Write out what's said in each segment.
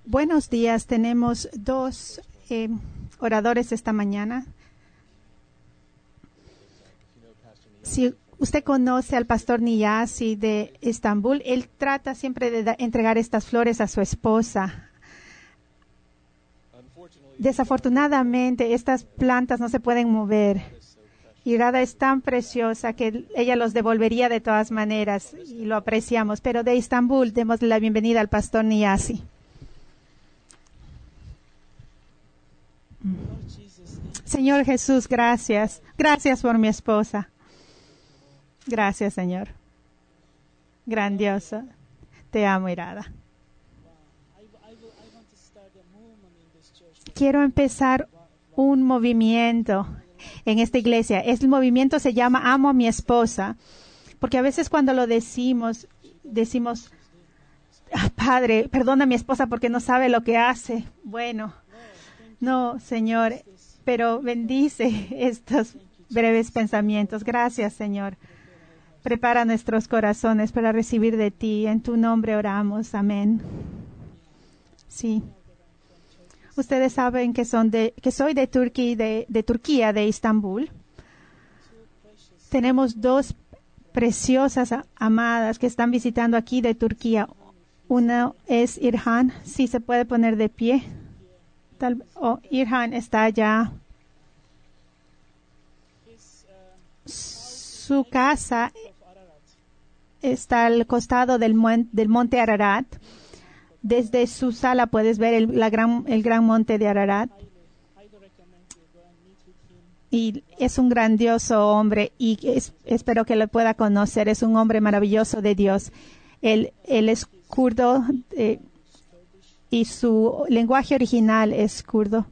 Buenos días. Tenemos dos oradores esta mañana. Si usted conoce al pastor Niyazi de Estambul, él trata siempre de entregar estas flores a su esposa. Desafortunadamente, estas plantas no se pueden mover. Y Radha es tan preciosa que ella los devolvería de todas maneras y lo apreciamos. Pero de Estambul, demos la bienvenida al pastor Niyazi. Señor Jesús, gracias. Gracias por mi esposa. Gracias, Señor. Grandioso. Te amo, Radha. Quiero empezar un movimiento en esta iglesia. El movimiento se llama Amo a mi esposa, porque a veces cuando lo decimos, Padre, perdona a mi esposa porque no sabe lo que hace. Bueno, no, Señor, pero bendice estos breves pensamientos. Gracias, Señor. Prepara nuestros corazones para recibir de ti. En tu nombre oramos. Amén. Sí. Ustedes saben que soy de Turquía, de Estambul. Tenemos dos preciosas amadas que están visitando aquí de Turquía. Una es Irhan. Sí, se puede poner de pie. Irhan está allá. Su casa está al costado del monte Ararat. Desde su sala puedes ver el gran monte de Ararat. Y es un grandioso hombre y espero que lo pueda conocer. Es un hombre maravilloso de Dios. Él es kurdo y su lenguaje original es kurdo.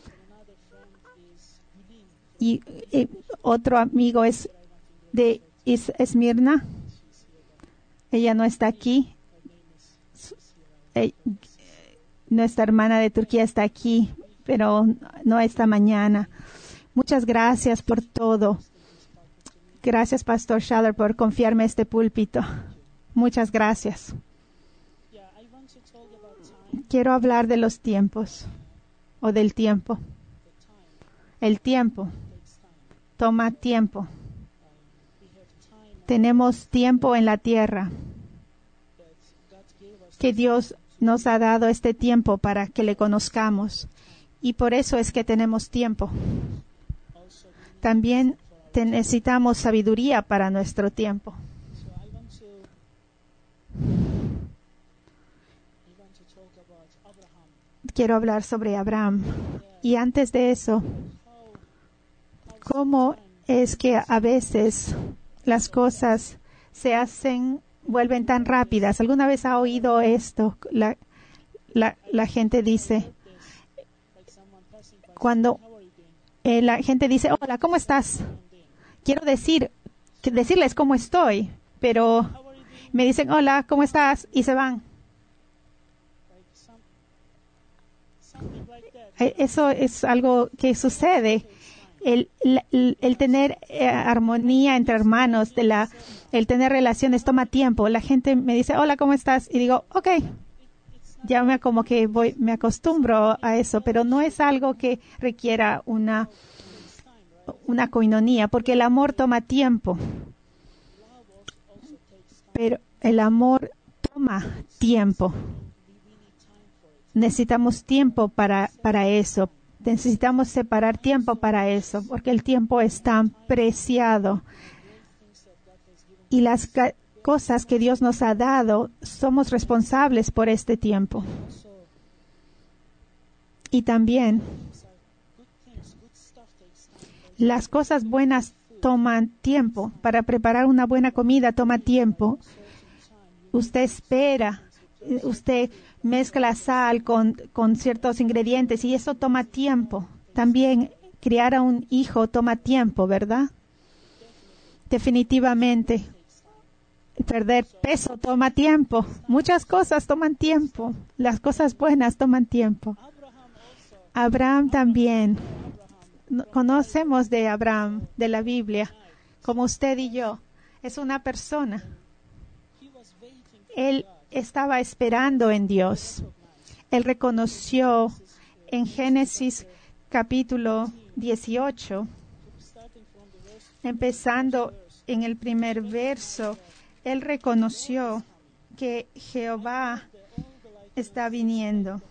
Y otro amigo es de Esmirna. Ella no está aquí. Nuestra hermana de Turquía está aquí, pero no esta mañana. Muchas gracias por todo. Gracias, Pastor Schaller, por confiarme este púlpito. Muchas gracias. Quiero hablar de los tiempos, o del tiempo. El tiempo toma tiempo. Tenemos tiempo en la tierra, que Dios nos ha dado este tiempo para que le conozcamos. Y por eso es que tenemos tiempo. También necesitamos sabiduría para nuestro tiempo. Quiero hablar sobre Abraham. Y antes de eso, ¿cómo es que a veces las cosas vuelven tan rápidas? ¿Alguna vez ha oído esto? La gente dice, cuando la gente dice, hola, ¿cómo estás? Quiero decirles cómo estoy, pero me dicen, hola, ¿cómo estás? Y se van. Eso es algo que sucede. El tener armonía entre hermanos, el tener relaciones toma tiempo. La gente me dice, hola, ¿cómo estás? Y digo, ok. Ya me acostumbro a eso, pero no es algo que requiera una coinonía, porque el amor toma tiempo. Pero el amor toma tiempo. Necesitamos tiempo para eso. Necesitamos separar tiempo para eso, porque el tiempo es tan preciado. Y las cosas que Dios nos ha dado, somos responsables por este tiempo. Y también, las cosas buenas toman tiempo. Para preparar una buena comida toma tiempo. Usted espera, usted mezcla sal con ciertos ingredientes y eso toma tiempo. También criar a un hijo toma tiempo, ¿verdad? Definitivamente. Perder peso toma tiempo. Muchas cosas toman tiempo. Las cosas buenas toman tiempo. Abraham también. Conocemos de Abraham, de la Biblia, como usted y yo. Es una persona. Él estaba esperando en Dios. Él reconoció en Génesis capítulo 18, empezando en el primer verso, Él reconoció que Jehová está viniendo.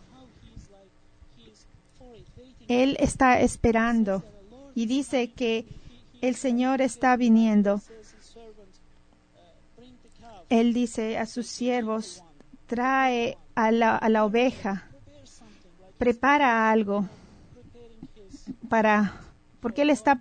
Él está esperando y dice que el Señor está viniendo. Él dice a sus siervos, trae a la oveja, prepara algo porque Él está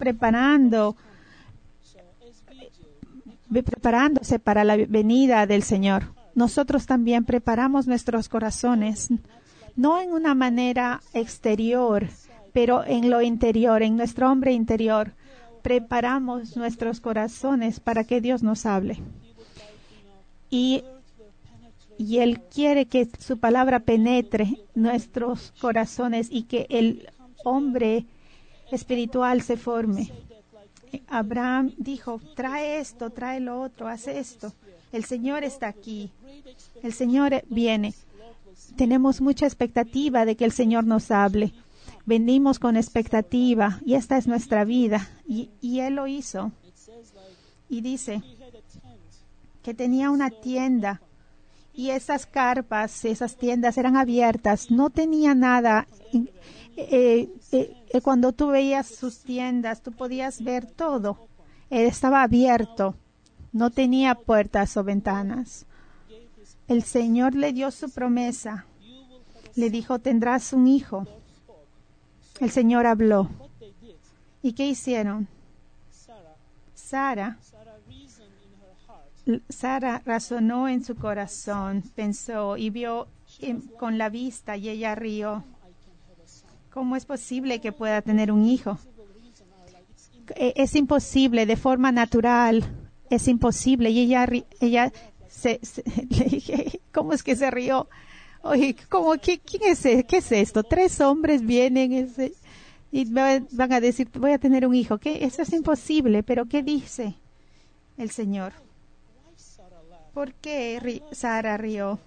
preparándose para la venida del Señor. Nosotros también preparamos nuestros corazones, no en una manera exterior, pero en lo interior, en nuestro hombre interior. Preparamos nuestros corazones para que Dios nos hable. Y Él quiere que su palabra penetre nuestros corazones y que el hombre espiritual se forme. Abraham dijo, trae esto, trae lo otro, haz esto. El Señor está aquí. El Señor viene. Tenemos mucha expectativa de que el Señor nos hable. Venimos con expectativa y esta es nuestra vida. Y Él lo hizo. Y dice que tenía una tienda y esas carpas, esas tiendas eran abiertas. No tenía nada. Cuando tú veías sus tiendas, tú podías ver todo. Estaba abierto. No tenía puertas o ventanas. El Señor le dio su promesa. Le dijo, tendrás un hijo. El Señor habló. ¿Y qué hicieron? Sara razonó en su corazón, pensó y vio con la vista y ella rió. ¿Cómo es posible que pueda tener un hijo? Es imposible, de forma natural, es imposible. Y ella le dije, ¿cómo es que se rió? Oye, ¿quién es? ¿Qué es esto? 3 hombres vienen y van a decir, voy a tener un hijo. ¿Qué? Eso es imposible, pero ¿qué dice el Señor? ¿Por qué Sara rió?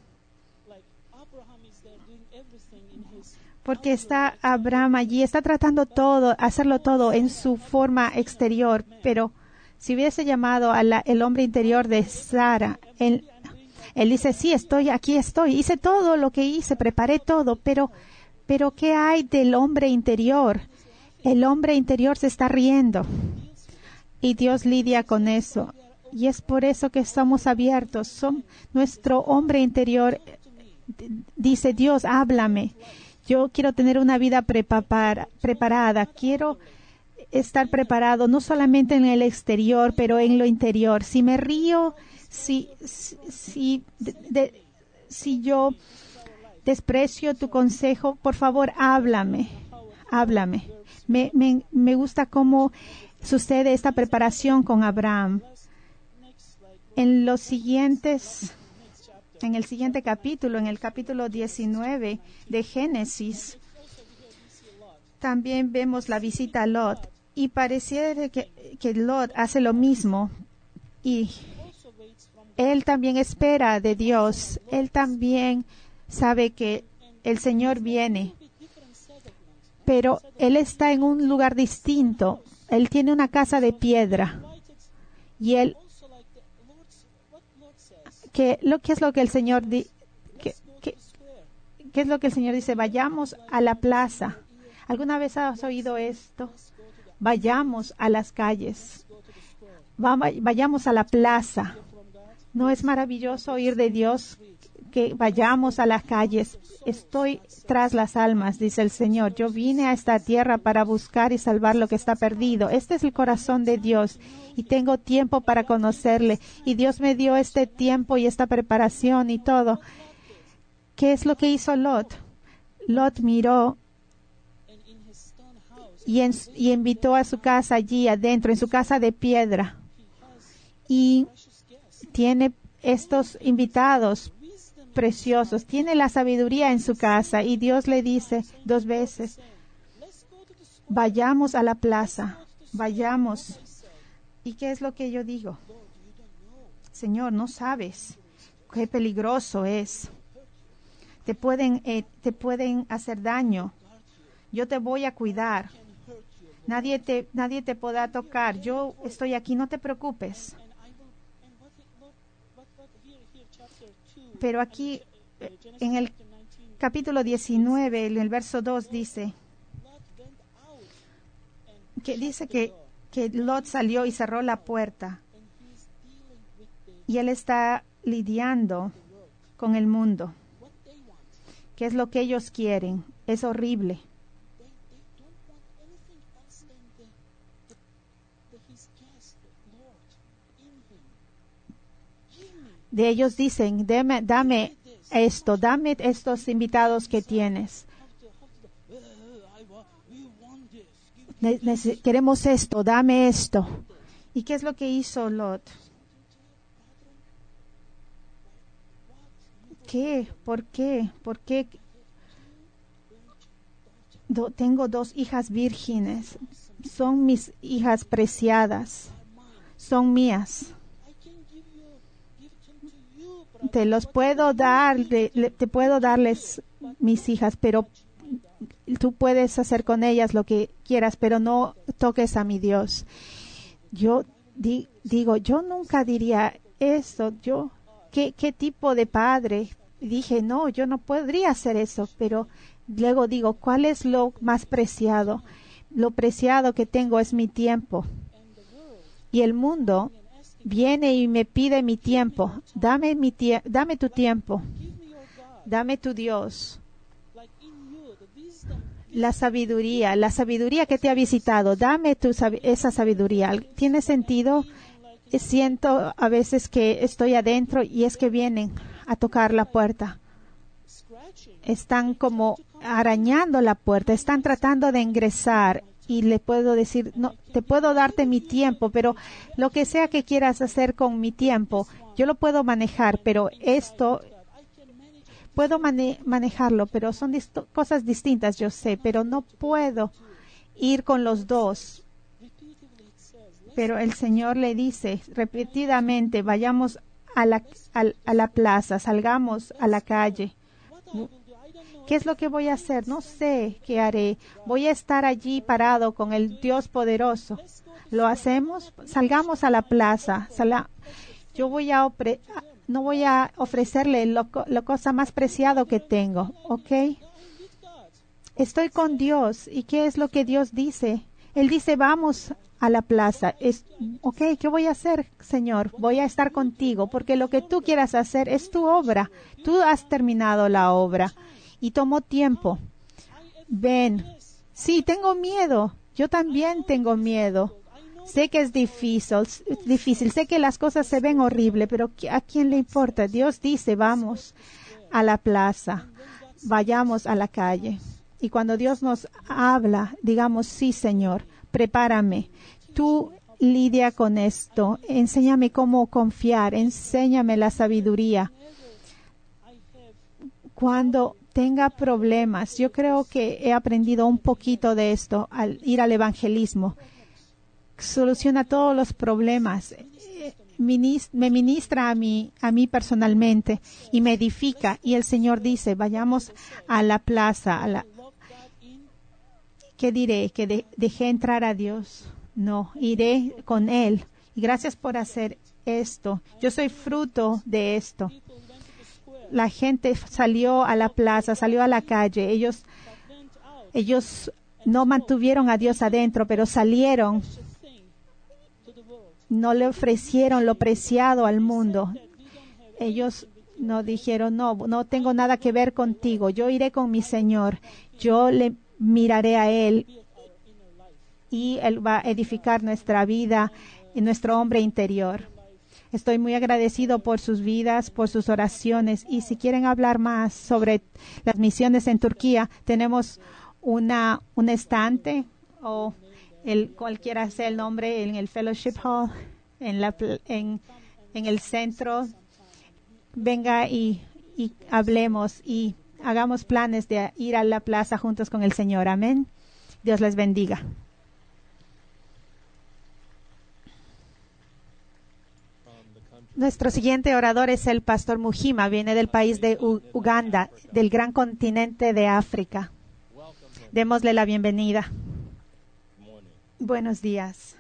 Porque está Abraham allí, está tratando hacerlo todo en su forma exterior, pero si hubiese llamado el hombre interior de Sara, él dice, sí, aquí estoy, hice todo lo que hice, preparé todo, pero ¿qué hay del hombre interior? El hombre interior se está riendo y Dios lidia con eso. Y es por eso que estamos abiertos. Nuestro hombre interior dice, Dios, háblame. Yo quiero tener una vida preparada. Quiero estar preparado no solamente en el exterior, pero en lo interior. Si me río, si yo desprecio tu consejo, por favor, háblame. Me gusta cómo sucede esta preparación con Abraham. En el siguiente capítulo, en el capítulo 19 de Génesis, también vemos la visita a Lot. Y pareciera que Lot hace lo mismo. Y él también espera de Dios. Él también sabe que el Señor viene. Pero él está en un lugar distinto. Él tiene una casa de piedra. Y él ¿Qué es lo que el Señor qué es lo que el Señor dice? Vayamos a la plaza. ¿Alguna vez has oído esto? Vayamos a las calles. Vayamos a la plaza. ¿No es maravilloso oír de Dios que vayamos a las calles? Estoy tras las almas, dice el Señor. Yo vine a esta tierra para buscar y salvar lo que está perdido. Este es el corazón de Dios y tengo tiempo para conocerle. Y Dios me dio este tiempo y esta preparación y todo. ¿Qué es lo que hizo Lot? Lot miró y invitó a su casa allí adentro, en su casa de piedra. Y tiene estos invitados preciosos, tiene la sabiduría en su casa y Dios le dice 2 veces, vayamos a la plaza, vayamos. ¿Y qué es lo que yo digo? Señor, no sabes qué peligroso es. te pueden hacer daño. Yo te voy a cuidar. Nadie te podrá tocar. Yo estoy aquí, no te preocupes. Pero aquí, en el capítulo 19, en el verso 2, dice que Lot salió y cerró la puerta. Y él está lidiando con el mundo. ¿Qué es lo que ellos quieren? Es horrible. De ellos dicen, dame esto, dame estos invitados que tienes. Queremos esto, dame esto. ¿Y qué es lo que hizo Lot? ¿Qué? ¿Por qué? ¿Por qué? Tengo 2 hijas vírgenes. Son mis hijas preciadas. Son mías. Te los puedo dar, te puedo darles mis hijas, pero tú puedes hacer con ellas lo que quieras, pero no toques a mi Dios. Yo digo, yo nunca diría eso. ¿Qué tipo de padre? Dije, no, yo no podría hacer eso, pero luego digo, ¿cuál es lo más preciado? Lo preciado que tengo es mi tiempo. Y el mundo viene y me pide mi tiempo. Dame tu tiempo. Dame tu Dios. La sabiduría que te ha visitado. Dame esa sabiduría. ¿Tiene sentido? Siento a veces que estoy adentro y es que vienen a tocar la puerta. Están como arañando la puerta. Están tratando de ingresar. Y le puedo decir, no, te puedo darte mi tiempo, pero lo que sea que quieras hacer con mi tiempo, yo lo puedo manejar, pero esto, puedo manejarlo, pero son cosas distintas, yo sé, pero no puedo ir con los dos. Pero el Señor le dice repetidamente, vayamos a la plaza, salgamos a la calle. ¿Qué es lo que voy a hacer? No sé qué haré. Voy a estar allí parado con el Dios poderoso. ¿Lo hacemos? Salgamos a la plaza. Yo no voy a ofrecerle la cosa más preciada que tengo. ¿Ok? Estoy con Dios. ¿Y qué es lo que Dios dice? Él dice, vamos a la plaza. ¿Ok? ¿Qué voy a hacer, Señor? Voy a estar contigo porque lo que tú quieras hacer es tu obra. Tú has terminado la obra. Y tomó tiempo. Ven. Sí, tengo miedo. Yo también tengo miedo. Sé que es difícil. Sé que las cosas se ven horribles, pero ¿a quién le importa? Dios dice, vamos a la plaza. Vayamos a la calle. Y cuando Dios nos habla, digamos, sí, Señor, prepárame. Tú lidia con esto. Enséñame cómo confiar. Enséñame la sabiduría. Cuando tenga problemas, yo creo que he aprendido un poquito de esto al ir al evangelismo. Soluciona todos los problemas. Me ministra a mí personalmente y me edifica. Y el Señor dice, vayamos a la plaza. ¿Qué diré? ¿Que dejé entrar a Dios? No, iré con Él. Y gracias por hacer esto. Yo soy fruto de esto. La gente salió a la plaza, salió a la calle. Ellos no mantuvieron a Dios adentro, pero salieron. No le ofrecieron lo preciado al mundo. Ellos no dijeron, no tengo nada que ver contigo. Yo iré con mi Señor. Yo le miraré a Él. Y Él va a edificar nuestra vida y nuestro hombre interior. Estoy muy agradecido por sus vidas, por sus oraciones. Y si quieren hablar más sobre las misiones en Turquía, tenemos un estante o cualquiera sea el nombre en el Fellowship Hall, en el centro. Venga y hablemos y hagamos planes de ir a la plaza juntos con el Señor. Amén. Dios les bendiga. Nuestro siguiente orador es el pastor Mujima. Viene del país de Uganda, del gran continente de África. Démosle la bienvenida. Buenos días.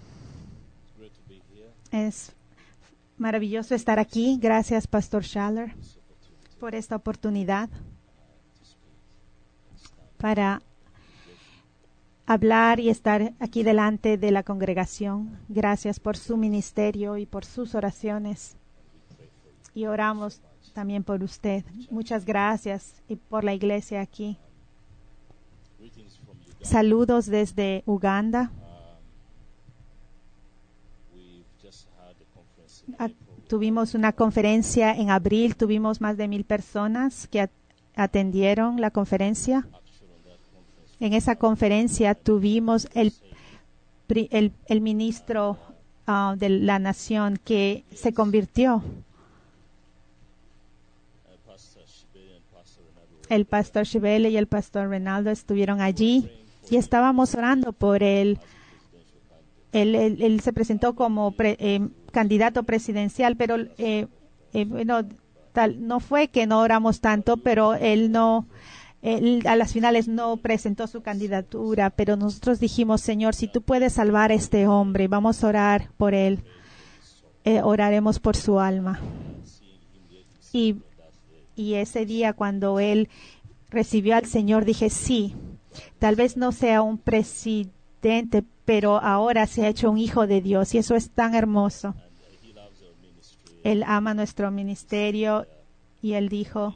Es maravilloso estar aquí. Gracias, Pastor Schaller, por esta oportunidad para hablar y estar aquí delante de la congregación. Gracias por su ministerio y por sus oraciones. Y oramos también por usted. Muchas gracias y por la iglesia aquí. Saludos desde Uganda. Tuvimos una conferencia en abril. Tuvimos más de 1,000 personas que atendieron la conferencia. En esa conferencia tuvimos el ministro de la nación que se convirtió. El pastor Shibele y el pastor Renaldo estuvieron allí y estábamos orando por él. Él se presentó como candidato presidencial, pero no fue que no oramos tanto, pero él a las finales no presentó su candidatura, pero nosotros dijimos, Señor, si tú puedes salvar a este hombre, vamos a orar por él, oraremos por su alma. Y ese día cuando él recibió al Señor, dije, sí, tal vez no sea un presidente, pero ahora se ha hecho un hijo de Dios y eso es tan hermoso. Él ama nuestro ministerio y él dijo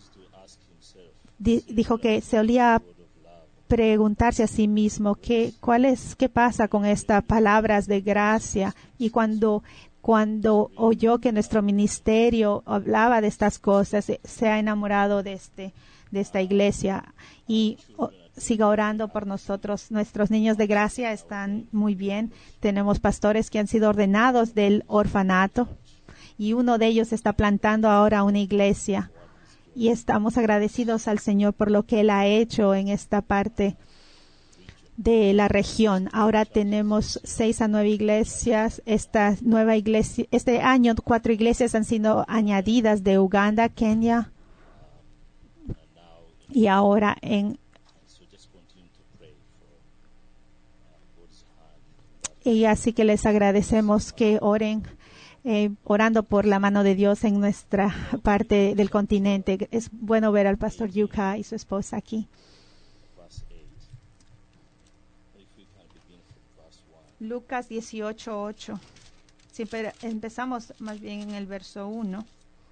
que se solía preguntarse a sí mismo qué pasa con estas palabras de gracia, y cuando oyó que nuestro ministerio hablaba de estas cosas, se ha enamorado de esta iglesia y siga orando por nosotros. Nuestros niños de gracia están muy bien. Tenemos pastores que han sido ordenados del orfanato y uno de ellos está plantando ahora una iglesia. Y estamos agradecidos al Señor por lo que Él ha hecho en esta parte de la región. Ahora tenemos 6 a 9 iglesias. Esta nueva iglesia, este año 4 iglesias han sido añadidas de Uganda, Kenia y ahora y así que les agradecemos que oren. Orando por la mano de Dios en nuestra parte del continente. Es bueno ver al pastor Yuka y su esposa aquí. Lucas 18:8. Siempre empezamos más bien en el verso 1.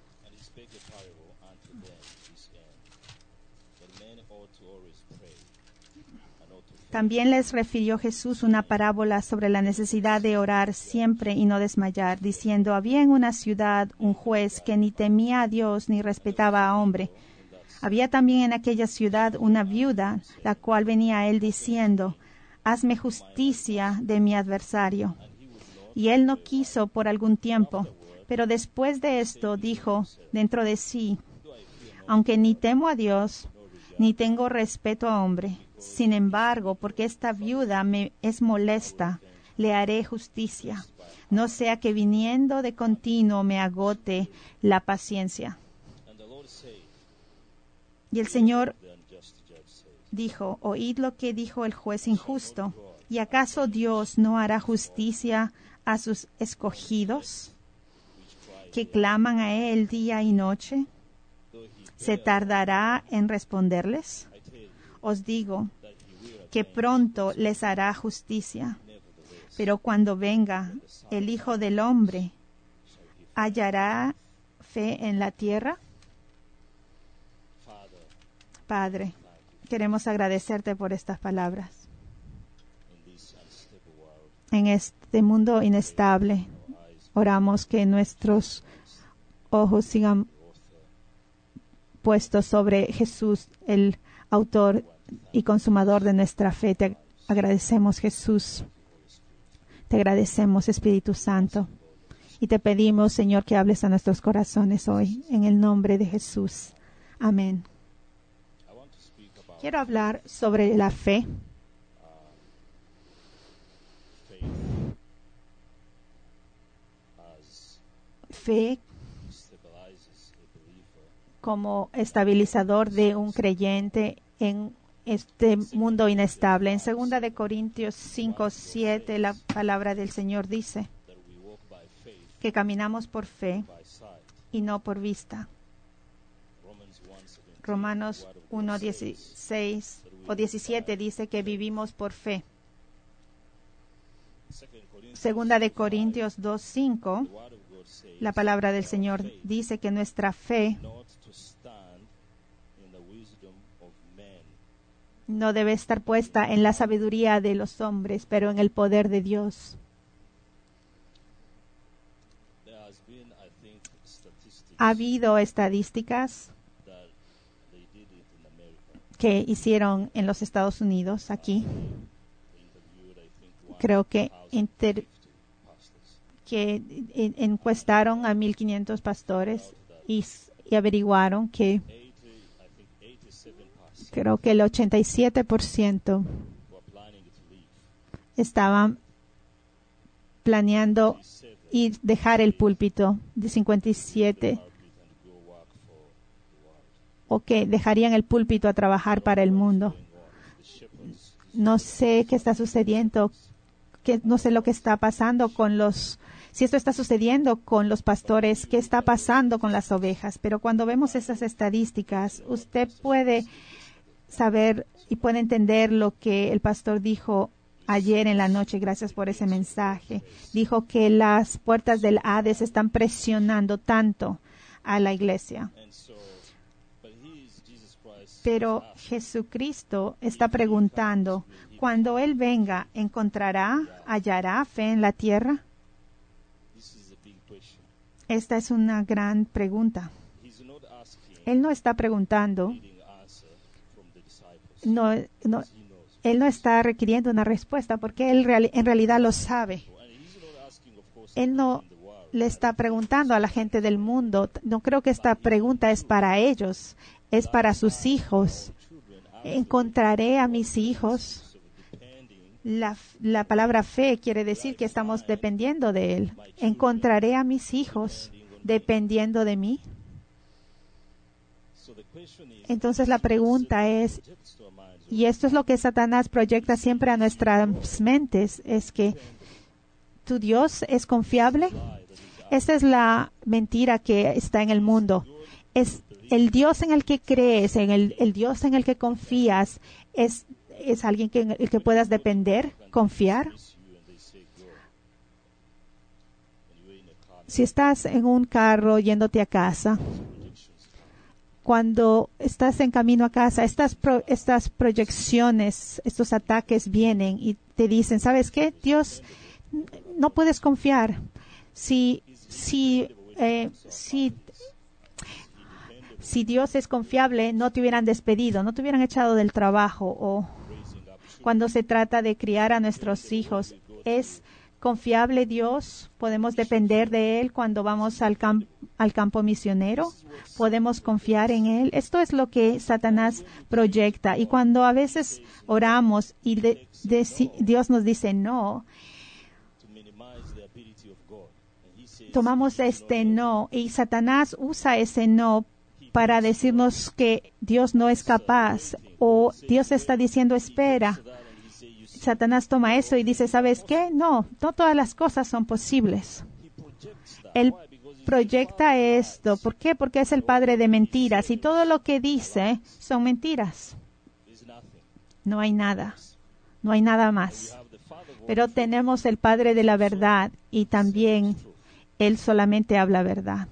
También les refirió Jesús una parábola sobre la necesidad de orar siempre y no desmayar, diciendo, había en una ciudad un juez que ni temía a Dios ni respetaba a hombre. Había también en aquella ciudad una viuda, la cual venía a él diciendo, hazme justicia de mi adversario. Y él no quiso por algún tiempo, pero después de esto dijo dentro de sí, aunque ni temo a Dios, ni tengo respeto a hombre, sin embargo, porque esta viuda me es molesta, le haré justicia, no sea que viniendo de continuo me agote la paciencia. Y el Señor dijo, oíd lo que dijo el juez injusto, ¿y acaso Dios no hará justicia a sus escogidos, que claman a Él día y noche? ¿Se tardará en responderles? Os digo que pronto les hará justicia. Pero cuando venga el Hijo del Hombre, ¿hallará fe en la tierra? Padre, queremos agradecerte por estas palabras. En este mundo inestable, oramos que nuestros ojos sigan puestos sobre Jesús, el autor y consumador de nuestra fe. Te agradecemos, Jesús. Te agradecemos, Espíritu Santo. Y te pedimos, Señor, que hables a nuestros corazones hoy, en el nombre de Jesús. Amén. Quiero hablar sobre la fe. fe como estabilizador de un creyente en este mundo inestable. En 2 de Corintios 5:7, la palabra del Señor dice que caminamos por fe y no por vista. Romanos 1:16 o 17 dice que vivimos por fe. 2 de Corintios 2:5, la palabra del Señor dice que nuestra fe no debe estar puesta en la sabiduría de los hombres, pero en el poder de Dios. Ha habido estadísticas que hicieron en los Estados Unidos, aquí. Creo que encuestaron a 1,500 pastores y averiguaron que creo que el 87% estaban planeando y dejar el púlpito, de 57 o que dejarían el púlpito a trabajar para el mundo. No sé qué está sucediendo, no sé lo que está pasando si esto está sucediendo con los pastores, qué está pasando con las ovejas, pero cuando vemos esas estadísticas, usted puede saber y puede entender lo que el pastor dijo ayer en la noche. Gracias por ese mensaje. Dijo que las puertas del Hades están presionando tanto a la iglesia. Pero Jesucristo está preguntando, cuando Él venga, hallará fe en la tierra? Esta es una gran pregunta. Él no está preguntando, Él no está requiriendo una respuesta porque Él en realidad lo sabe. Él no le está preguntando a la gente del mundo. No creo que esta pregunta es para ellos, es para sus hijos. ¿Encontraré a mis hijos? La palabra fe quiere decir que estamos dependiendo de Él. ¿Encontraré a mis hijos dependiendo de mí? Entonces la pregunta es, y esto es lo que Satanás proyecta siempre a nuestras mentes, es que ¿tu Dios es confiable? Esa es la mentira que está en el mundo. Es el Dios en el que crees, el Dios en el que confías, es alguien en el que puedas depender, confiar. Si estás en un carro yéndote a casa, cuando estás en camino a casa, estas proyecciones, estos ataques vienen y te dicen, ¿sabes qué? Dios, no puedes confiar. Si Dios es confiable, no te hubieran despedido, no te hubieran echado del trabajo. O cuando se trata de criar a nuestros hijos, ¿es confiable Dios? ¿Podemos depender de Él cuando vamos al campo misionero? ¿Podemos confiar en Él? Esto es lo que Satanás proyecta. Y cuando a veces oramos y Dios nos dice no, tomamos este no y Satanás usa ese no para decirnos que Dios no es capaz o Dios está diciendo espera. Satanás toma eso y dice, ¿sabes qué? No todas las cosas son posibles. Él proyecta esto. ¿Por qué? Porque es el padre de mentiras y todo lo que dice son mentiras. No hay nada más. Pero tenemos el Padre de la verdad y también Él solamente habla verdad.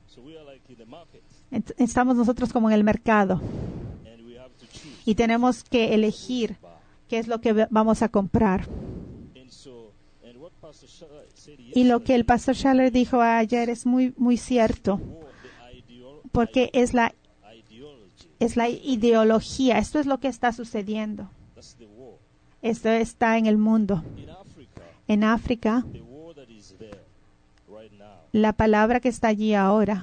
Estamos nosotros como en el mercado y tenemos que elegir qué es lo que vamos a comprar. Y lo que el pastor Schaller dijo ayer es muy, muy cierto, porque es la ideología. Esto es lo que está sucediendo. Esto está en el mundo. En África, la palabra que está allí ahora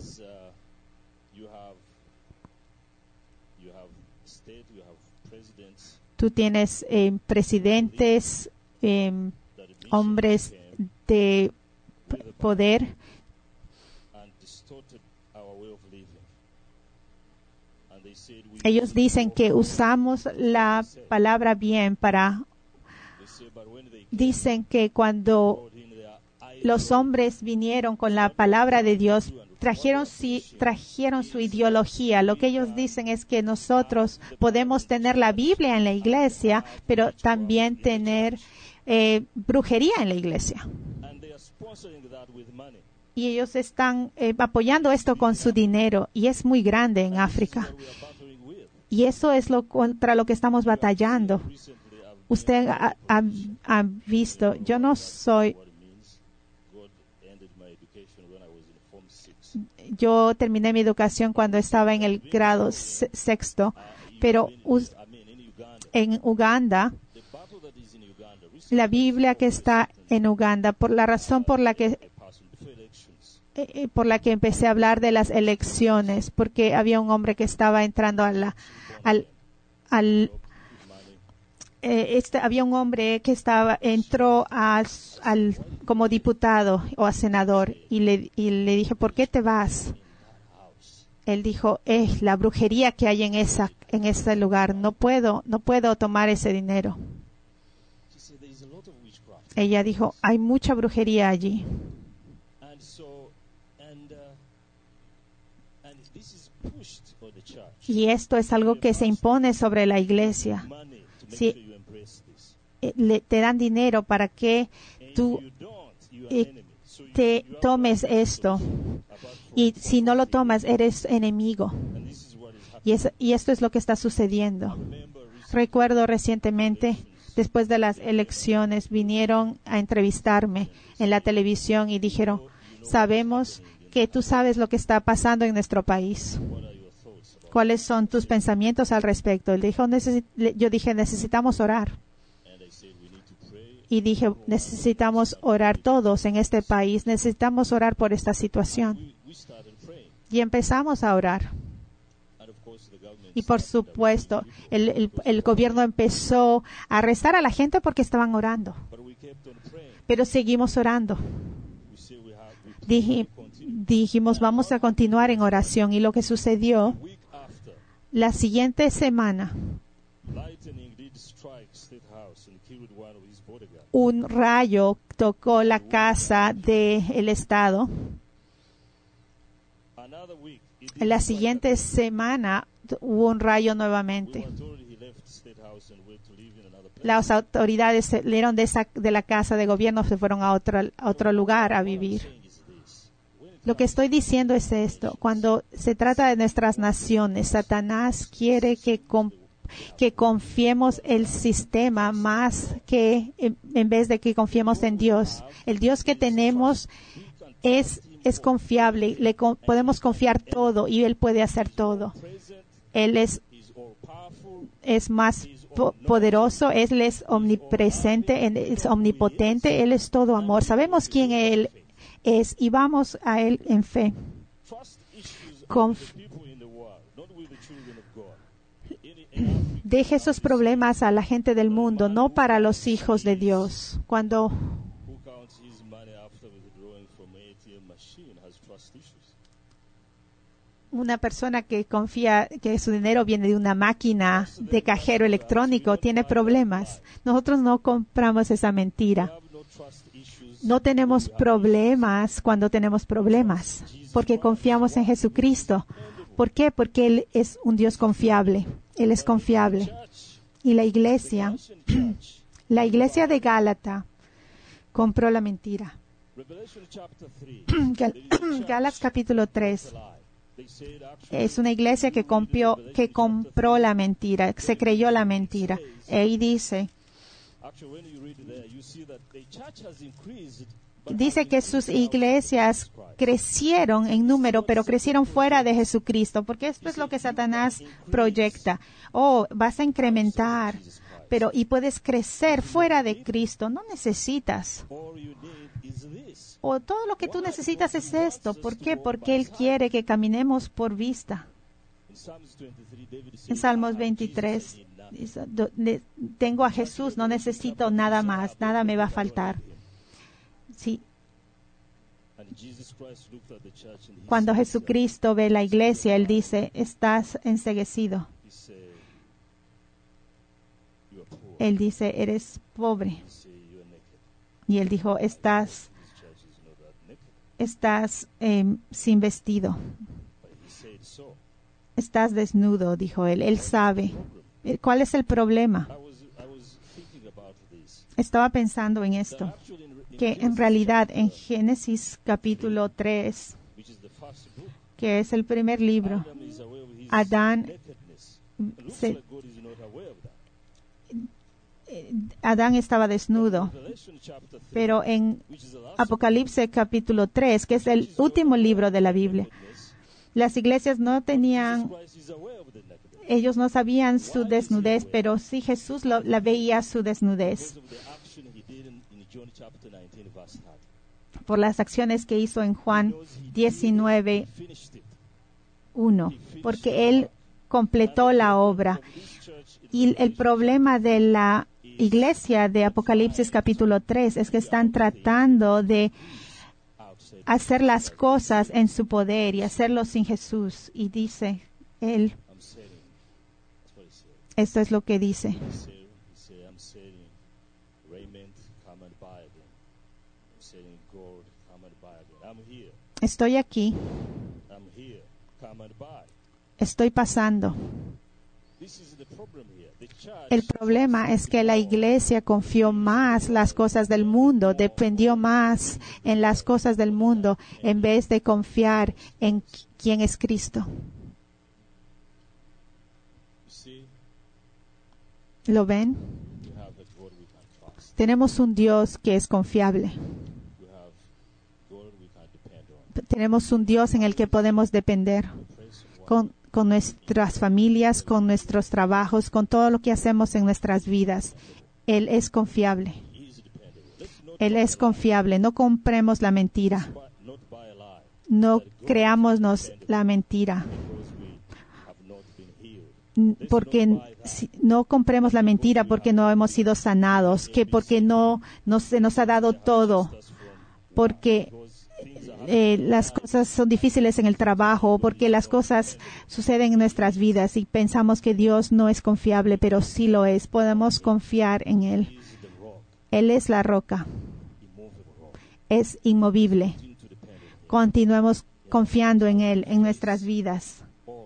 tú tienes presidentes, hombres de poder Ellos dicen que usamos la palabra bien dicen que cuando los hombres vinieron con la palabra de Dios, trajeron su ideología. Lo que ellos dicen es que nosotros podemos tener la Biblia en la iglesia, pero también tener brujería en la iglesia. Y ellos están apoyando esto con su dinero, y es muy grande en África. Y eso es contra lo que estamos batallando. Usted ha visto, yo no soy... Yo terminé mi educación cuando estaba en el grado sexto, pero en Uganda, la Biblia que está en Uganda, por la razón por la que empecé a hablar de las elecciones, porque había un hombre que estaba entrando había un hombre que entró como diputado o a senador, y le dije, ¿por qué te vas? Él dijo, es la brujería que hay en ese lugar. No puedo tomar ese dinero. Ella dijo, hay mucha brujería allí. Y esto es algo que se impone sobre la iglesia. Si te dan dinero para que tú te tomes esto, y si no lo tomas, eres enemigo. Y esto es lo que está sucediendo. Recuerdo recientemente, después de las elecciones, vinieron a entrevistarme en la televisión y dijeron, sabemos que tú sabes lo que está pasando en nuestro país. ¿Cuáles son tus pensamientos al respecto? Yo dije, necesitamos orar. Y dije, necesitamos orar todos en este país. Necesitamos orar por esta situación. Y empezamos a orar. Y por supuesto, el gobierno empezó a arrestar a la gente porque estaban orando. Pero seguimos orando. Dijimos, vamos a continuar en oración. Y lo que sucedió, la siguiente semana, un rayo tocó la casa del Estado. La siguiente semana hubo un rayo nuevamente. Las autoridades salieron de la casa de gobierno, se fueron a otro lugar a vivir. Lo que estoy diciendo es esto. Cuando se trata de nuestras naciones, Satanás quiere que confiemos el sistema más que en vez de que confiemos en Dios. El Dios que tenemos es confiable. Podemos confiar todo y Él puede hacer todo. Él es más poderoso, Él es omnipresente, es omnipotente, Él es todo amor. Sabemos quién Él es y vamos a Él en fe. Deje esos problemas a la gente del mundo, no para los hijos de Dios. Cuando una persona que confía que su dinero viene de una máquina de cajero electrónico tiene problemas. Nosotros no compramos esa mentira. No tenemos problemas cuando tenemos problemas, porque confiamos en Jesucristo. ¿Por qué? Porque Él es un Dios confiable. Él es confiable. Y la iglesia de Gálata compró la mentira. Gálatas capítulo 3. Es una iglesia que compró la mentira, se creyó la mentira. Ahí dice que sus iglesias crecieron en número, pero crecieron fuera de Jesucristo, porque esto es lo que Satanás proyecta. Vas a incrementar, y puedes crecer fuera de Cristo. No necesitas. Todo lo que tú necesitas es esto. ¿Por qué? Porque Él quiere que caminemos por vista. En Salmos 23, tengo a Jesús, no necesito nada más, nada me va a faltar. Sí. Cuando Jesucristo ve la iglesia, Él dice, estás enceguecido. Él dice, eres pobre. Y Él dijo, estás sin vestido. Estás desnudo, dijo Él. Él sabe. ¿Cuál es el problema? Estaba pensando en esto, que en realidad en Génesis capítulo 3, que es el primer libro, Adán estaba desnudo, pero en Apocalipsis capítulo 3, que es el último libro de la Biblia, las iglesias no tenían, ellos no sabían su desnudez, pero sí Jesús la veía su desnudez por las acciones que hizo en Juan 19:1, porque Él completó la obra. Y el problema de la iglesia de Apocalipsis capítulo 3 es que están tratando de hacer las cosas en su poder y hacerlo sin Jesús. Y dice Él, esto es lo que dice. Estoy aquí. Estoy pasando. El problema es que la iglesia confió más las cosas del mundo, dependió más en las cosas del mundo en vez de confiar en quién es Cristo. ¿Lo ven? Tenemos un Dios que es confiable. Tenemos un Dios en el que podemos depender con nuestras familias, con nuestros trabajos, con todo lo que hacemos en nuestras vidas. Él es confiable. Él es confiable. No compremos la mentira. No creámonos la mentira. Porque no compremos la mentira porque no hemos sido sanados, que porque no se nos ha dado todo, porque las cosas son difíciles en el trabajo, porque las cosas suceden en nuestras vidas y pensamos que Dios no es confiable, pero sí lo es. Podemos confiar en Él. Él es la roca. Es inmovible. Continuemos confiando en Él, en nuestras vidas.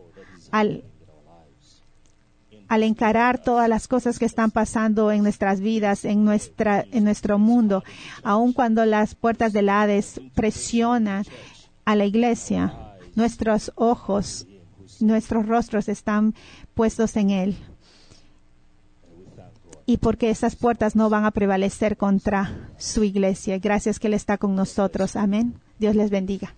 Al encarar todas las cosas que están pasando en nuestras vidas, en nuestro mundo, aun cuando las puertas del Hades presionan a la iglesia, nuestros ojos, nuestros rostros están puestos en Él. Y porque esas puertas no van a prevalecer contra su iglesia. Gracias que Él está con nosotros. Amén. Dios les bendiga.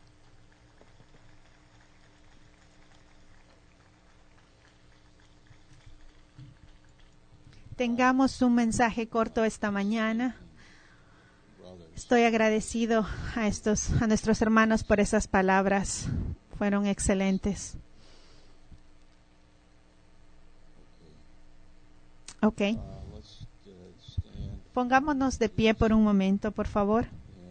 Tengamos un mensaje corto esta mañana. Estoy agradecido a nuestros hermanos por esas palabras. Fueron excelentes. Ok. Pongámonos de pie por un momento, por favor.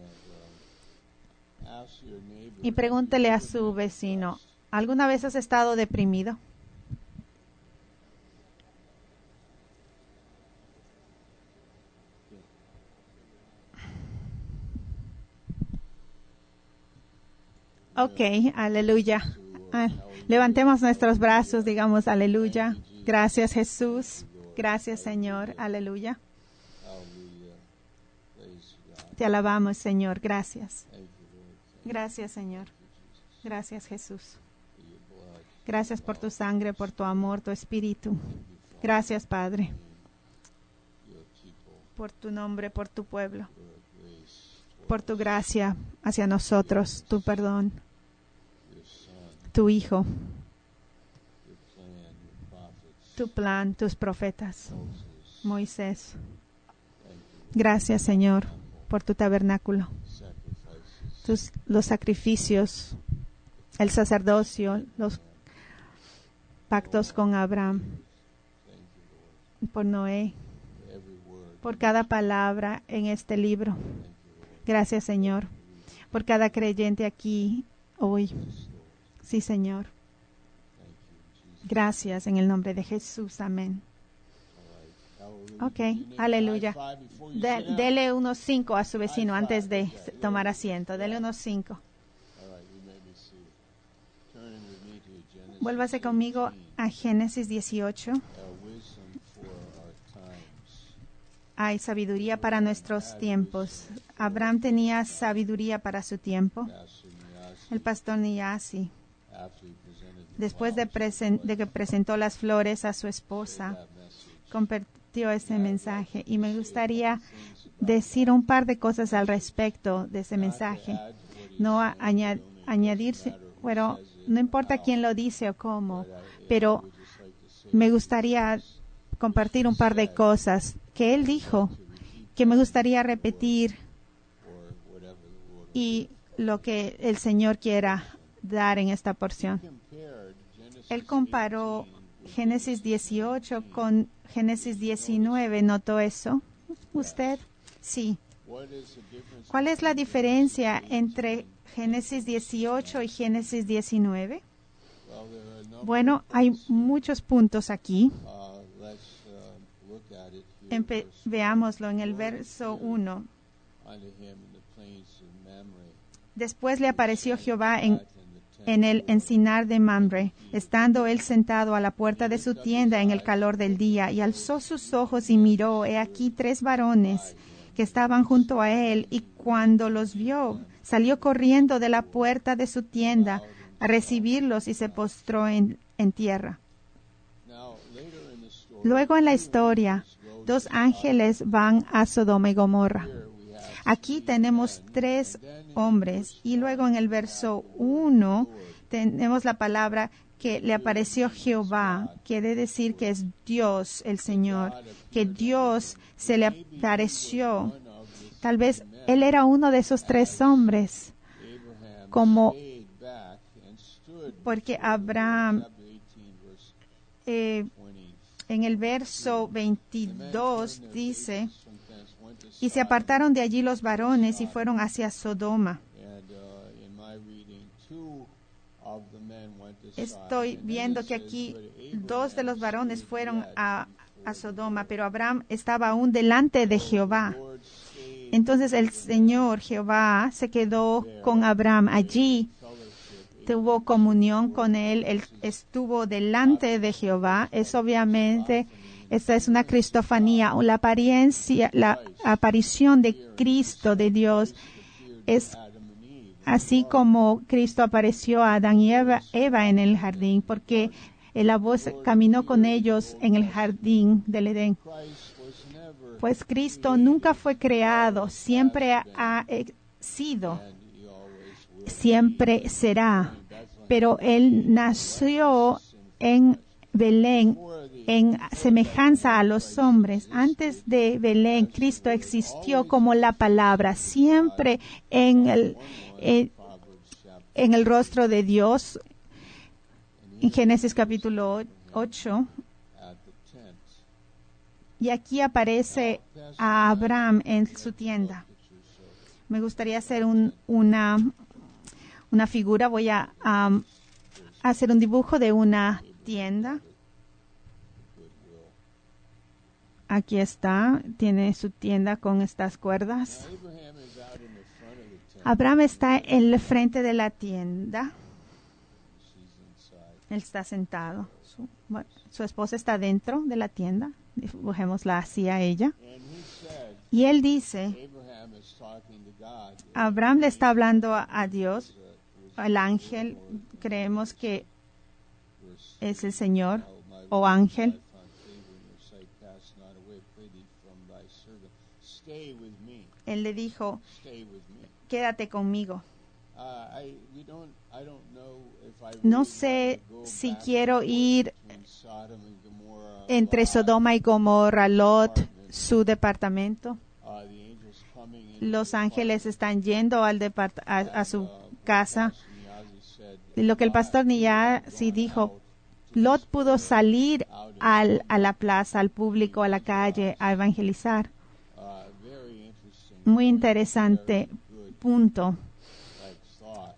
Y pregúntele a su vecino, ¿alguna vez has estado deprimido? Ok, aleluya. Levantemos nuestros brazos, digamos aleluya. Gracias Jesús. Gracias Señor. Aleluya. Te alabamos Señor. Gracias. Gracias Señor. Gracias Jesús. Gracias por tu sangre, por tu amor, tu espíritu. Gracias Padre. Por tu nombre, por tu pueblo. Por tu gracia hacia nosotros, tu perdón, tu Hijo, tu plan, tus profetas, Moisés. Gracias, Señor, por tu tabernáculo, los sacrificios, el sacerdocio, los pactos con Abraham, por Noé, por cada palabra en este libro. Gracias, Señor, por cada creyente aquí hoy. Sí, Señor. Gracias en el nombre de Jesús. Amén. Ok, aleluya. Dele unos 5 a su vecino antes de tomar asiento. Dele unos 5. Vuélvase conmigo a Génesis 18. Hay sabiduría para nuestros tiempos. Abraham tenía sabiduría para su tiempo. El pastor Niyasi, después de que presentó las flores a su esposa, compartió ese mensaje. Y me gustaría decir un par de cosas al respecto de ese mensaje. No añadirse, pero no importa quién lo dice o cómo, pero me gustaría compartir un par de cosas que él dijo, que me gustaría repetir y lo que el Señor quiera dar en esta porción. Él comparó Génesis 18 con Génesis 19. ¿Notó eso? ¿Usted? Sí. ¿Cuál es la diferencia entre Génesis 18 y Génesis 19? Bueno, hay muchos puntos aquí. Veámoslo en el verso 1. Después le apareció Jehová en el encinar de Mamre, estando él sentado a la puerta de su tienda en el calor del día, y alzó sus ojos y miró, he aquí 3 varones que estaban junto a él, y cuando los vio, salió corriendo de la puerta de su tienda a recibirlos y se postró en tierra. Luego en la historia, 2 ángeles van a Sodoma y Gomorra. Aquí tenemos 3 hombres y luego en el verso 1 tenemos la palabra que le apareció Jehová. Quiere decir que es Dios el Señor, que Dios se le apareció. Tal vez él era uno de esos 3 hombres, porque Abraham en el verso 22 dice: y se apartaron de allí los varones y fueron hacia Sodoma. Estoy viendo que aquí 2 de los varones fueron a Sodoma, pero Abraham estaba aún delante de Jehová. Entonces el Señor Jehová se quedó con Abraham allí, tuvo comunión con él, él estuvo delante de Jehová. Es obviamente, esta es una cristofanía, la aparición de Cristo, de Dios, es así como Cristo apareció a Adán y Eva en el jardín, porque la voz caminó con ellos en el jardín del Edén. Pues Cristo nunca fue creado, siempre ha sido, siempre será, pero Él nació en Belén en semejanza a los hombres. Antes de Belén, Cristo existió como la palabra, siempre en el rostro de Dios. En Génesis capítulo 8. Y aquí aparece a Abraham en su tienda. Me gustaría hacer una figura. Voy a hacer un dibujo de una tienda. Aquí está, tiene su tienda con estas cuerdas. Abraham está en el frente de la tienda. Él está sentado. Su esposa está dentro de la tienda. Dibujémosla así a ella. Y él dice, Abraham le está hablando a Dios, al ángel. Creemos que es el Señor o ángel. Él le dijo, quédate conmigo. No sé si quiero ir entre Sodoma y Gomorra, Lot, su departamento. Los ángeles están yendo a su casa. Lo que el pastor Niyasi dijo, Lot pudo salir a la plaza, al público, a la calle, a evangelizar. Muy interesante punto.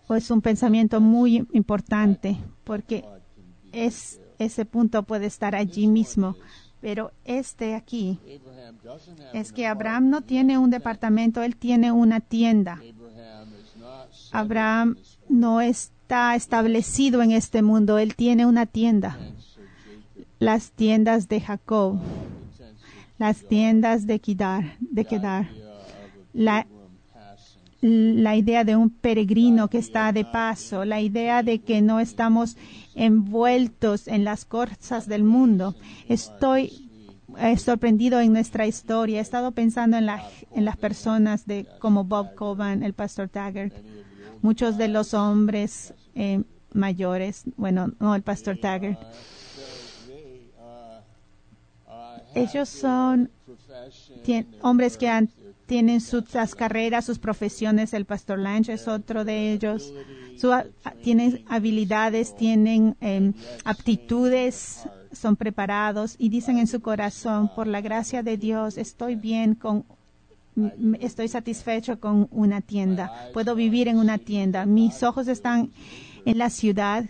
es un pensamiento muy importante, porque ese punto puede estar allí mismo. Pero aquí es que Abraham no tiene un departamento, él tiene una tienda. Abraham no está establecido en este mundo, él tiene una tienda. Las tiendas de Jacob, las tiendas de Kedar. La idea de un peregrino que está de paso, la idea de que no estamos envueltos en las cosas del mundo. Estoy sorprendido en nuestra historia. He estado pensando en las personas como Bob Coban, el pastor Taggart, muchos de los hombres mayores, bueno, no el pastor Taggart. Ellos son hombres que tienen sus carreras, sus profesiones. El pastor Lange es otro de ellos. Tienen habilidades, tienen aptitudes, son preparados y dicen en su corazón, por la gracia de Dios, estoy satisfecho con una tienda. Puedo vivir en una tienda. Mis ojos están en la ciudad.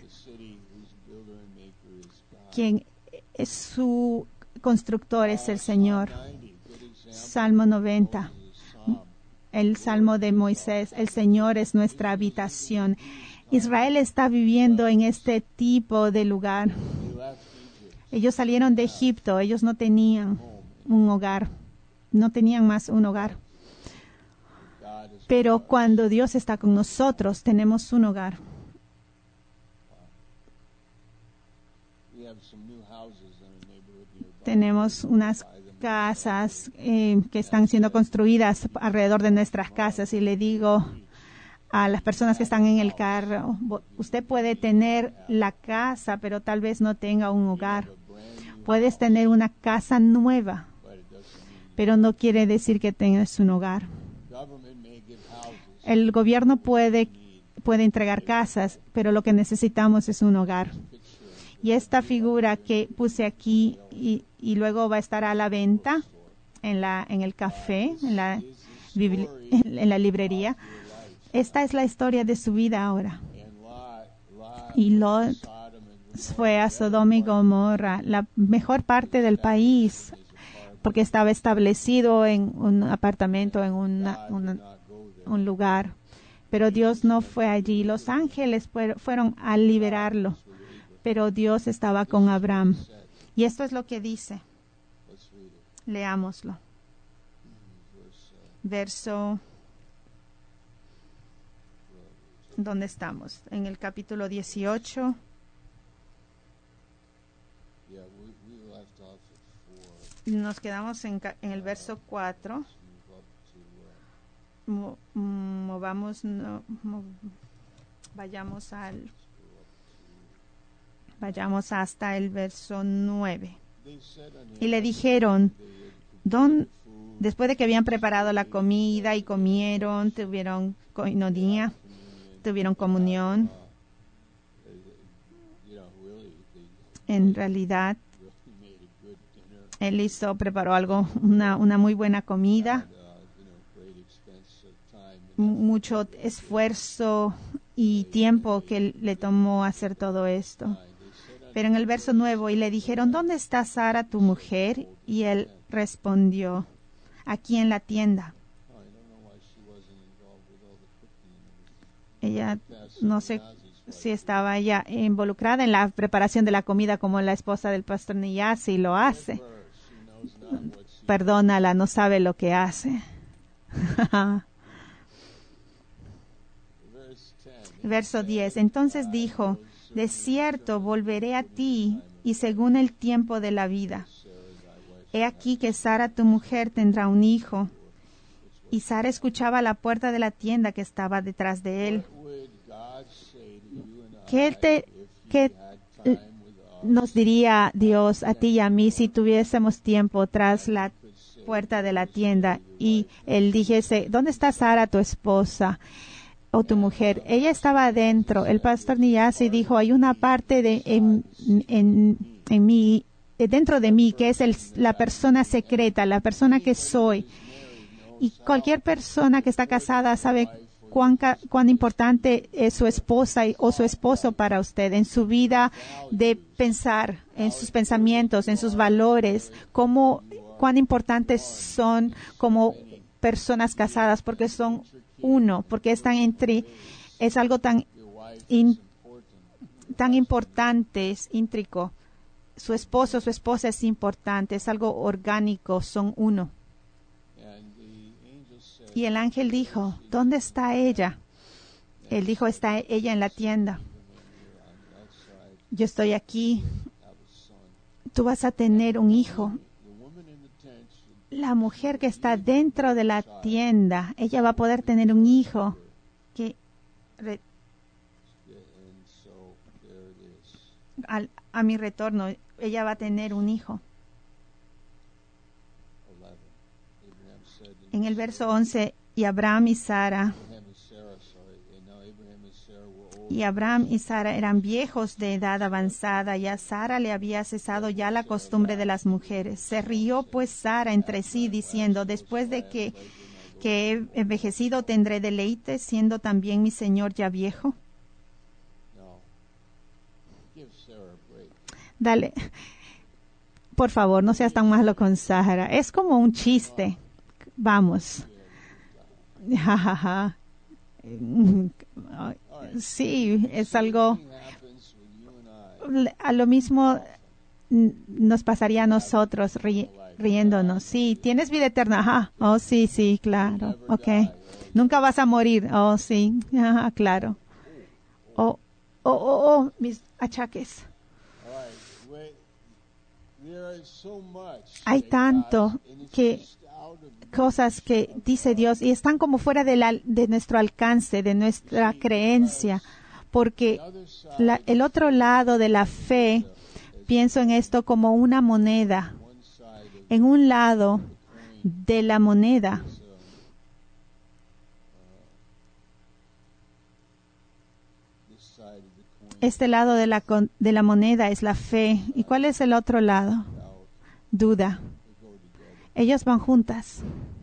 Quien es su constructor es el Señor. Salmo 90. El Salmo de Moisés. El Señor es nuestra habitación. Israel está viviendo en este tipo de lugar. Ellos salieron de Egipto. Ellos no tenían un hogar. No tenían más un hogar. Pero cuando Dios está con nosotros, tenemos un hogar. Tenemos unas casas que están siendo construidas alrededor de nuestras casas, y le digo a las personas que están en el carro, usted puede tener la casa, pero tal vez no tenga un hogar. Puedes tener una casa nueva, pero no quiere decir que tengas un hogar. El gobierno puede entregar casas, pero lo que necesitamos es un hogar. Y esta figura que puse aquí y luego va a estar a la venta en el café, en la librería. Esta es la historia de su vida ahora. Y Lot fue a Sodoma y Gomorra, la mejor parte del país, porque estaba establecido en un apartamento, en un lugar. Pero Dios no fue allí. Los ángeles fueron a liberarlo. Pero Dios estaba con Abraham. Y esto es lo que dice. Leámoslo. Verso. ¿Dónde estamos? En el capítulo 18. Nos quedamos en el verso 4. Vayamos hasta el verso 9. Y le dijeron, después de que habían preparado la comida y comieron, tuvieron koinonía, tuvieron comunión. En realidad, él preparó una muy buena comida, mucho esfuerzo y tiempo que le tomó hacer todo esto. Pero en el verso 9, y le dijeron, ¿dónde está Sara, tu mujer? Y él respondió, aquí en la tienda. Ella, no sé si estaba ella involucrada en la preparación de la comida como la esposa del pastor Niyasi lo hace. Perdónala, no sabe lo que hace. Verso 10. Entonces dijo, de cierto volveré a ti, y según el tiempo de la vida. He aquí que Sara tu mujer tendrá un hijo. Y Sara escuchaba a la puerta de la tienda que estaba detrás de él. ¿Qué nos diría Dios a ti y a mí si tuviésemos tiempo tras la puerta de la tienda y él dijese, ¿dónde está Sara tu esposa o tu mujer? Ella estaba adentro. El pastor Niyasi dijo, hay una parte en mí, dentro de mí, que es la persona secreta, la persona que soy. Y cualquier persona que está casada sabe cuán importante es su esposa o su esposo para usted en su vida de pensar, en sus pensamientos, en sus valores, cuán importantes son como personas casadas, porque son uno, porque es algo tan importante, es íntrico. Su esposo, su esposa es importante, es algo orgánico, son uno. Y el ángel dijo, ¿dónde está ella? Él dijo, está ella en la tienda. Yo estoy aquí. Tú vas a tener un hijo. La mujer que está dentro de la tienda, ella va a poder tener un hijo. A mi retorno, ella va a tener un hijo. En el verso 11, y Abraham y Sara eran viejos de edad avanzada, y a Sara le había cesado ya la costumbre de las mujeres. Se rió pues Sara entre sí, diciendo, después de que he envejecido tendré deleite, siendo también mi señor ya viejo. Dale, por favor, no seas tan malo con Sara. Es como un chiste. Vamos. Sí, es algo. A lo mismo nos pasaría a nosotros riéndonos. Sí, tienes vida eterna. Ajá. Oh, sí, sí, claro. Okay. Nunca vas a morir. Oh, sí. Ajá, claro. Mis achaques. Hay tanto cosas que dice Dios y están como fuera de nuestro alcance, de nuestra creencia, porque el otro lado de la fe, pienso en esto como una moneda. En un lado de la moneda este lado de la moneda es la fe. ¿Y cuál es el otro lado? Duda. Ellos van juntas.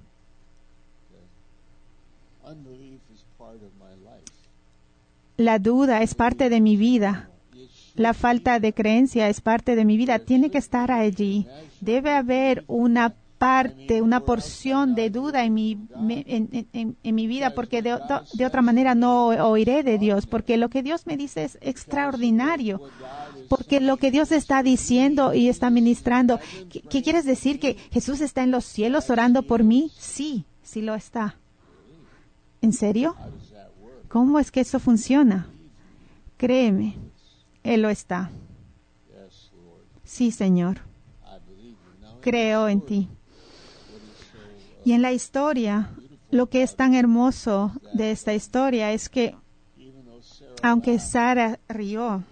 La duda es parte de mi vida. La falta de creencia es parte de mi vida. Tiene que estar allí. Debe haber una parte, una porción de duda en mi vida, porque de otra manera no oiré de Dios, porque lo que Dios me dice es extraordinario, porque lo que Dios está diciendo y está ministrando. ¿Qué quieres decir? ¿Que Jesús está en los cielos orando por mí? Sí, sí lo está. ¿En serio? ¿Cómo es que eso funciona? Créeme, Él lo está. Sí, Señor. Creo en ti. Y en la historia, lo que es tan hermoso de esta historia es que, aunque Sara rió,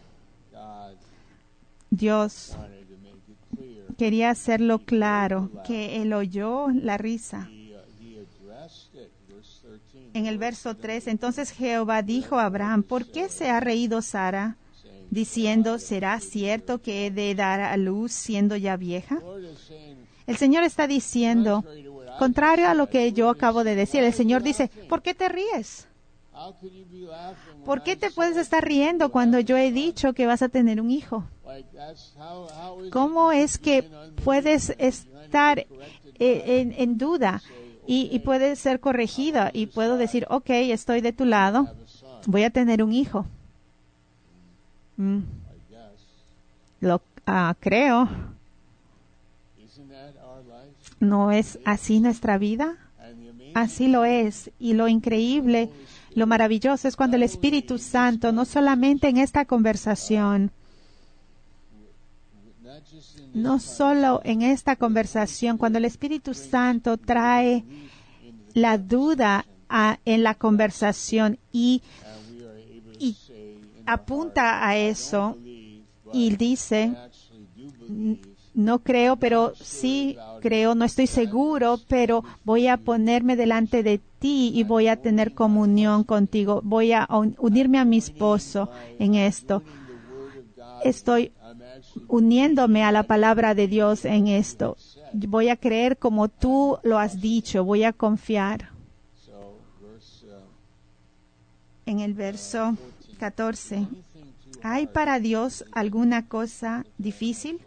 Dios quería hacerlo claro, que Él oyó la risa. En el verso 3, entonces Jehová dijo a Abraham, ¿por qué se ha reído Sara? Diciendo, ¿será cierto que he de dar a luz siendo ya vieja? El Señor está diciendo, contrario a lo que yo acabo de decir, el Señor dice, ¿por qué te ríes? ¿Por qué te puedes estar riendo cuando yo he dicho que vas a tener un hijo? ¿Cómo es que puedes estar en duda y puedes ser corregida y puedo decir, ok, estoy de tu lado, voy a tener un hijo? Creo. ¿No es así nuestra vida? Así lo es. Y lo increíble, lo maravilloso es cuando el Espíritu Santo, no solamente en esta conversación, cuando el Espíritu Santo trae la duda en la conversación y apunta a eso y dice, no creo, pero sí creo, no estoy seguro, pero voy a ponerme delante de ti y voy a tener comunión contigo. Voy a unirme a mi esposo en esto. Estoy uniéndome a la palabra de Dios en esto. Voy a creer como tú lo has dicho. Voy a confiar. en el verso 14. ¿Hay para Dios alguna cosa difícil?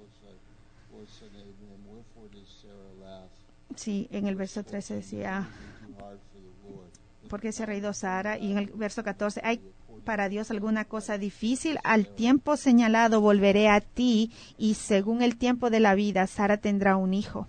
Sí, en el verso 13 decía, ¿por qué se ha reído Sara? Y en el verso 14, ¿hay para Dios alguna cosa difícil? Al tiempo señalado volveré a ti, y según el tiempo de la vida, Sara tendrá un hijo.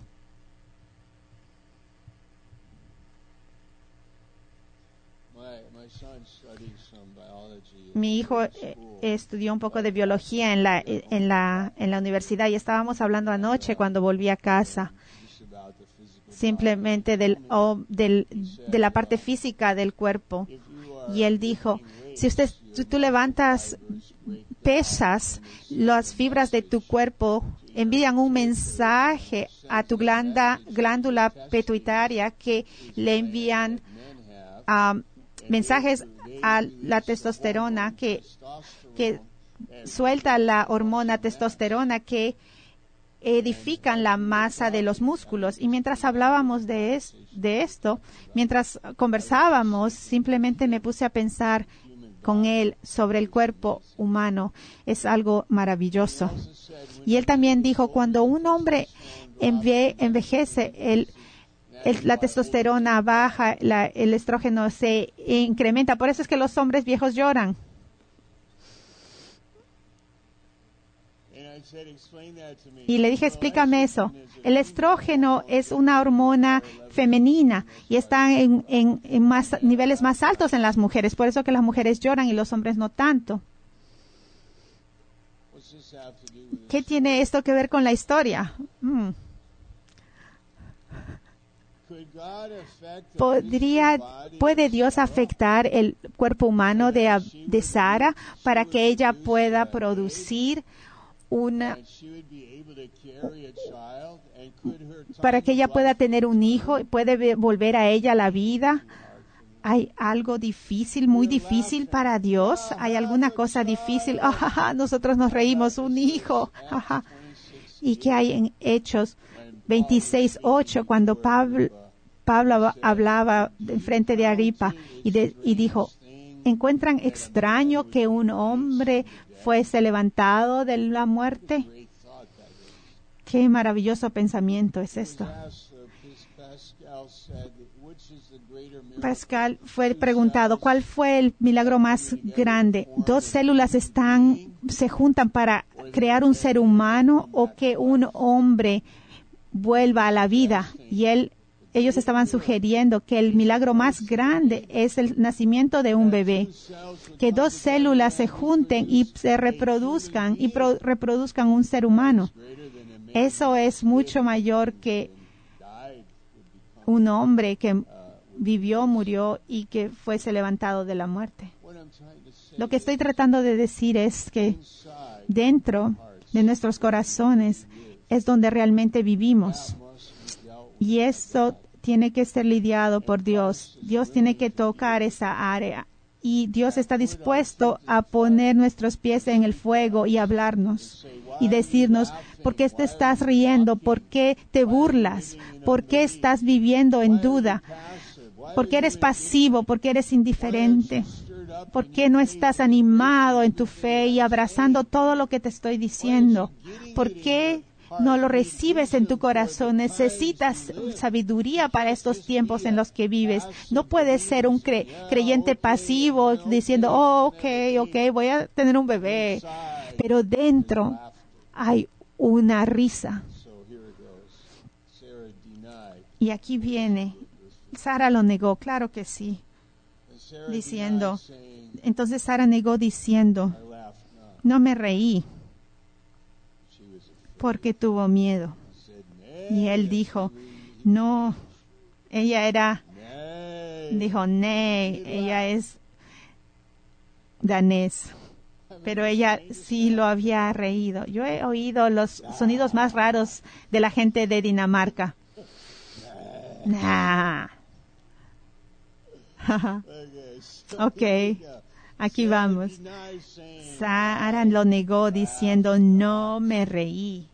Mi hijo estudió un poco de biología en la universidad, y estábamos hablando anoche cuando volví a casa simplemente de la parte física del cuerpo. Y él dijo, si tú levantas pesas, las fibras de tu cuerpo envían un mensaje a tu glándula pituitaria, que le envían mensajes a la testosterona, que suelta la hormona testosterona, que edifican la masa de los músculos. Y mientras hablábamos de esto, mientras conversábamos, simplemente me puse a pensar con él sobre el cuerpo humano. Es algo maravilloso. Y él también dijo, cuando un hombre envejece, la testosterona baja, el estrógeno se incrementa. Por eso es que los hombres viejos lloran. Y le dije, explícame eso. El estrógeno es una hormona femenina y está en niveles más altos en las mujeres. Por eso que las mujeres lloran y los hombres no tanto. ¿Qué tiene esto que ver con la historia? ¿Puede Dios afectar el cuerpo humano de Sara para que ella pueda producir para que ella pueda tener un hijo y puede volver a ella la vida? ¿Hay algo difícil, muy difícil para Dios? ¿Hay alguna cosa difícil? Nosotros nos reímos, un hijo. ¿Y qué hay en Hechos 26:8, cuando Pablo hablaba en frente de Agripa y dijo, ¿encuentran extraño que un hombre fuese levantado de la muerte? Qué maravilloso pensamiento es esto. Pascal fue preguntado, ¿cuál fue el milagro más grande? ¿Dos células se juntan para crear un ser humano, o que un hombre vuelva a la vida? Y ellos estaban sugiriendo que el milagro más grande es el nacimiento de un bebé, que dos células se junten y se reproduzcan reproduzcan un ser humano. Eso es mucho mayor que un hombre que vivió, murió y que fuese levantado de la muerte. Lo que estoy tratando de decir es que dentro de nuestros corazones es donde realmente vivimos. Y eso tiene que ser lidiado por Dios. Dios tiene que tocar esa área. Y Dios está dispuesto a poner nuestros pies en el fuego y hablarnos y decirnos, ¿por qué te estás riendo? ¿Por qué te burlas? ¿Por qué estás viviendo en duda? ¿Por qué eres pasivo? ¿Por qué eres indiferente? ¿Por qué no estás animado en tu fe y abrazando todo lo que te estoy diciendo? ¿Por qué no lo recibes en tu corazón? Necesitas sabiduría para estos tiempos en los que vives. No puedes ser un creyente pasivo diciendo, ok, voy a tener un bebé. Pero dentro hay una risa. Y aquí viene. Sara lo negó, claro que sí. Entonces Sara negó diciendo, no me reí, porque tuvo miedo. Y él dijo, no, ella es danés, pero ella sí lo había reído. Yo he oído los sonidos más raros de la gente de Dinamarca. Nah. Ok, aquí vamos. Sara lo negó diciendo, no me reí.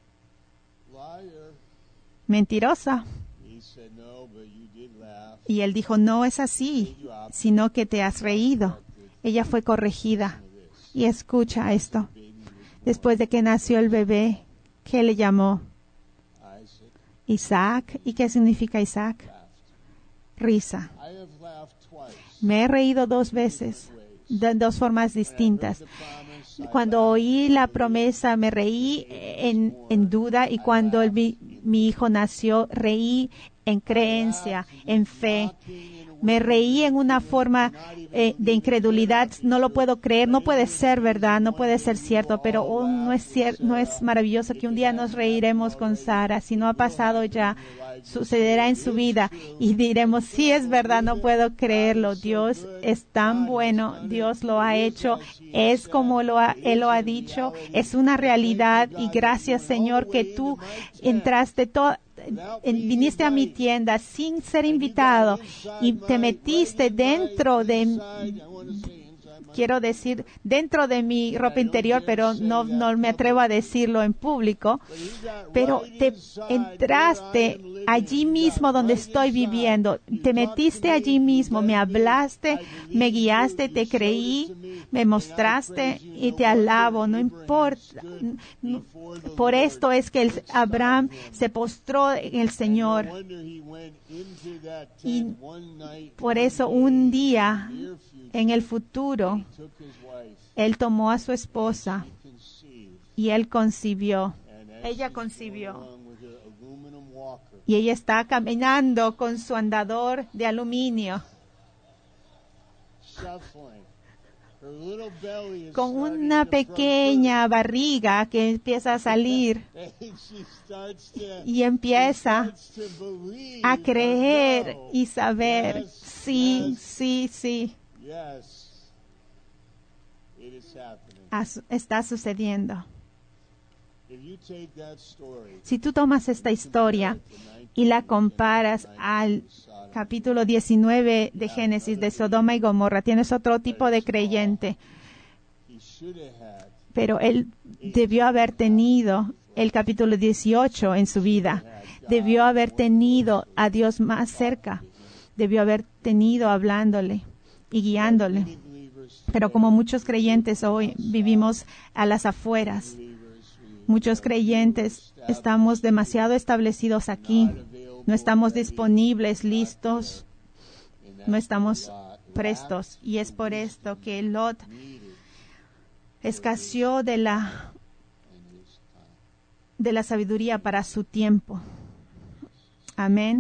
Mentirosa. Y él dijo, no es así, sino que te has reído. ella fue corregida. Y escucha esto. Después de que nació el bebé, ¿qué le llamó? Isaac. ¿Y qué significa Isaac? Risa. Me he reído 2 veces, de 2 formas distintas. Cuando oí la promesa, me reí en duda, y cuando mi hijo nació, reí en creencia, en fe. Me reí en una forma de incredulidad. No lo puedo creer, no puede ser verdad, no puede ser cierto, pero no es maravilloso que un día nos reiremos con Sara. Si no ha pasado ya, sucederá en su vida y diremos, sí es verdad, no puedo creerlo. Dios es tan bueno, Dios lo ha hecho, es como Él lo ha dicho, es una realidad. Y gracias, Señor, que tú entraste viniste a mi tienda sin ser invitado y te metiste dentro de mi ropa interior, pero no me atrevo a decirlo en público, pero te entraste allí mismo donde estoy viviendo, te metiste allí mismo, me hablaste, me guiaste, te creí, me mostraste y te alabo. No importa. Por esto es que Abraham se postró en el Señor, y por eso un día en el futuro él tomó a su esposa y ella concibió, y ella está caminando con su andador de aluminio, con una pequeña barriga que empieza a salir, y empieza a creer y saber, sí, está sucediendo. Si tú tomas esta historia y la comparas al capítulo 19 de Génesis, de Sodoma y Gomorra, tienes otro tipo de creyente. Pero él debió haber tenido el capítulo 18 en su vida. Debió haber tenido a Dios más cerca. Debió haber tenido hablándole y guiándole. Pero como muchos creyentes hoy vivimos a las afueras, muchos creyentes estamos demasiado establecidos aquí. No estamos disponibles, listos, no estamos prestos. Y es por esto que Lot escaseó de la sabiduría para su tiempo. Amén.